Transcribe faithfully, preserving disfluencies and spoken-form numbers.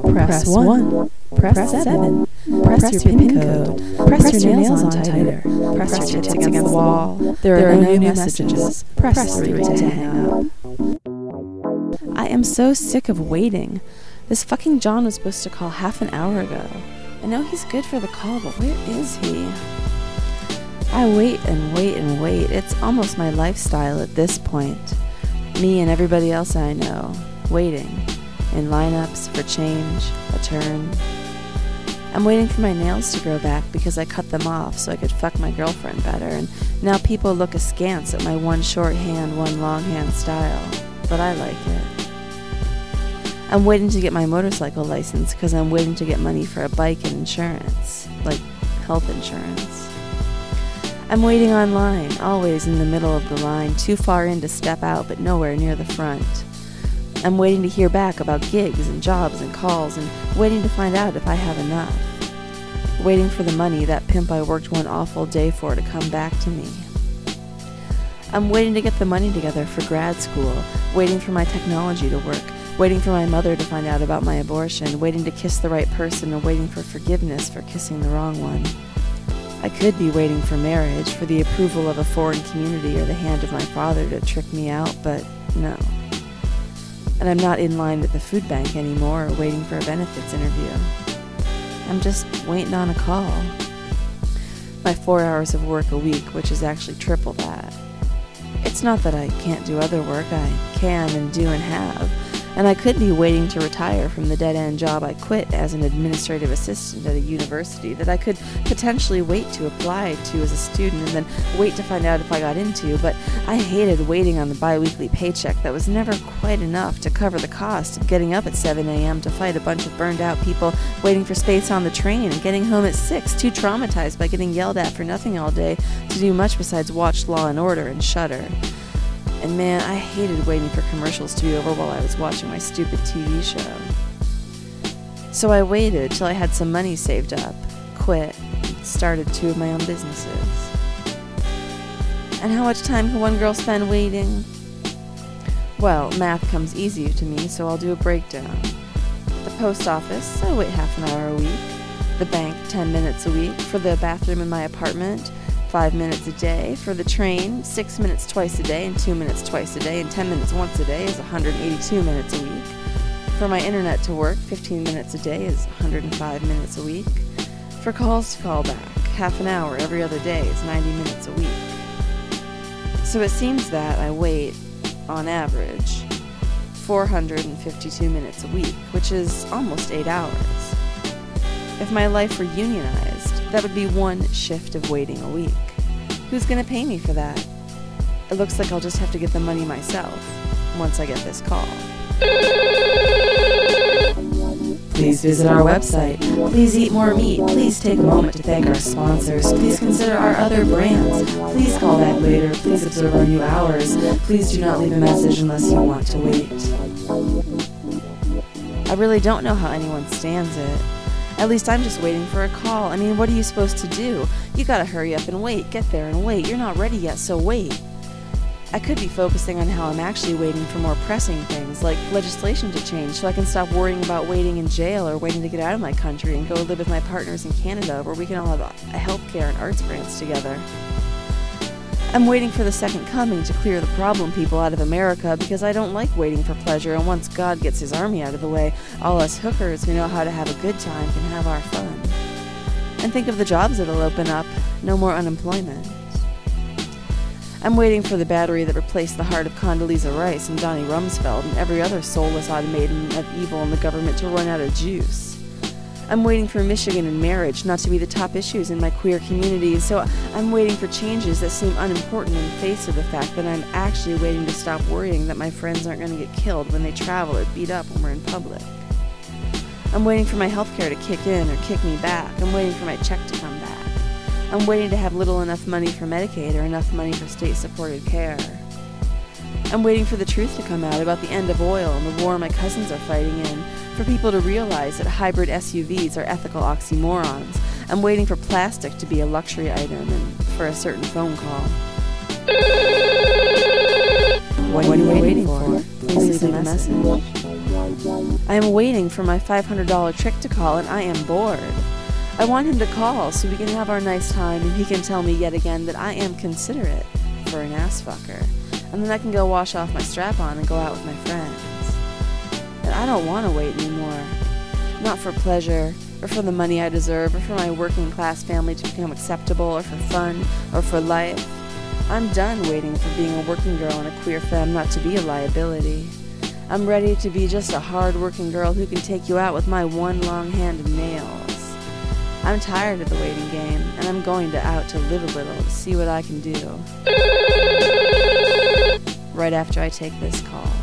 Press one. Press seven. Press your PIN code. Press your nails on tighter. Press your tits against the wall. There are no new messages. Press three to hang up. I am so sick of waiting. This fucking John was supposed to call half an hour ago. I know he's good for the call, but where is he? I wait and wait and wait. It's almost my lifestyle at this point. Me and everybody else I know, waiting in lineups for change, a turn. I'm waiting for my nails to grow back because I cut them off so I could fuck my girlfriend better, and now people look askance at my one short hand, one long hand style, but I like it. I'm waiting to get my motorcycle license because I'm waiting to get money for a bike and insurance, like health insurance. I'm waiting online, always in the middle of the line, too far in to step out but nowhere near the front. I'm waiting to hear back about gigs and jobs and calls, and waiting to find out if I have enough. Waiting for the money that pimp I worked one awful day for to come back to me. I'm waiting to get the money together for grad school, waiting for my technology to work, waiting for my mother to find out about my abortion, waiting to kiss the right person, and waiting for forgiveness for kissing the wrong one. I could be waiting for marriage, for the approval of a foreign community or the hand of my father to trick me out, but no. And I'm not in line with the food bank anymore or waiting for a benefits interview. I'm just waiting on a call. My four hours of work a week, which is actually triple that. It's not that I can't do other work, I can and do and have. And I could be waiting to retire from the dead-end job I quit as an administrative assistant at a university that I could potentially wait to apply to as a student and then wait to find out if I got into, but I hated waiting on the bi-weekly paycheck that was never quite enough to cover the cost of getting up at seven a.m. to fight a bunch of burned-out people waiting for space on the train and getting home at six, too traumatized by getting yelled at for nothing all day to do much besides watch Law and Order and Shudder. And man, I hated waiting for commercials to be over while I was watching my stupid T V show. So I waited till I had some money saved up, quit, and started two of my own businesses. And how much time can one girl spend waiting? Well, math comes easy to me, so I'll do a breakdown. The post office, I wait half an hour a week. The bank, ten minutes a week. For the bathroom in my apartment, five minutes a day. For the train, six minutes twice a day, and two minutes twice a day, and ten minutes once a day is one hundred eighty-two minutes a week. For my internet to work, fifteen minutes a day is one hundred five minutes a week. For calls to call back, half an hour every other day is ninety minutes a week. So it seems that I wait, on average, four hundred fifty-two minutes a week, which is almost eight hours. If my life were unionized, that would be one shift of waiting a week. Who's gonna pay me for that? It looks like I'll just have to get the money myself, once I get this call. Please visit our website. Please eat more meat. Please take a moment to thank our sponsors. Please consider our other brands. Please call back later. Please observe our new hours. Please do not leave a message unless you want to wait. I really don't know how anyone stands it. At least I'm just waiting for a call. I mean, what are you supposed to do? You gotta hurry up and wait. Get there and wait. You're not ready yet, so wait. I could be focusing on how I'm actually waiting for more pressing things, like legislation to change, so I can stop worrying about waiting in jail or waiting to get out of my country and go live with my partners in Canada, where we can all have a healthcare and arts grants together. I'm waiting for the second coming to clear the problem people out of America because I don't like waiting for pleasure, and once God gets his army out of the way, all us hookers who know how to have a good time can have our fun. And think of the jobs it'll open up. No more unemployment. I'm waiting for the battery that replaced the heart of Condoleezza Rice and Donnie Rumsfeld and every other soulless automaton of evil in the government to run out of juice. I'm waiting for Michigan and marriage not to be the top issues in my queer community, so I'm waiting for changes that seem unimportant in the face of the fact that I'm actually waiting to stop worrying that my friends aren't going to get killed when they travel or beat up when we're in public. I'm waiting for my healthcare to kick in or kick me back. I'm waiting for my check to come back. I'm waiting to have little enough money for Medicaid or enough money for state-supported care. I'm waiting for the truth to come out about the end of oil and the war my cousins are fighting in, for people to realize that hybrid S U Vs are ethical oxymorons. I'm waiting for plastic to be a luxury item and for a certain phone call. What, what are you waiting, waiting for? for? Please leave a message. I am waiting for my five hundred dollar trick to call, and I am bored. I want him to call so we can have our nice time and he can tell me yet again that I am considerate for an ass fucker. And then I can go wash off my strap-on and go out with my friends. And I don't want to wait anymore. Not for pleasure, or for the money I deserve, or for my working-class family to become acceptable, or for fun, or for life. I'm done waiting for being a working girl and a queer femme not to be a liability. I'm ready to be just a hard-working girl who can take you out with my one long hand of nails. I'm tired of the waiting game, and I'm going to out to live a little to see what I can do. Right after I take this call.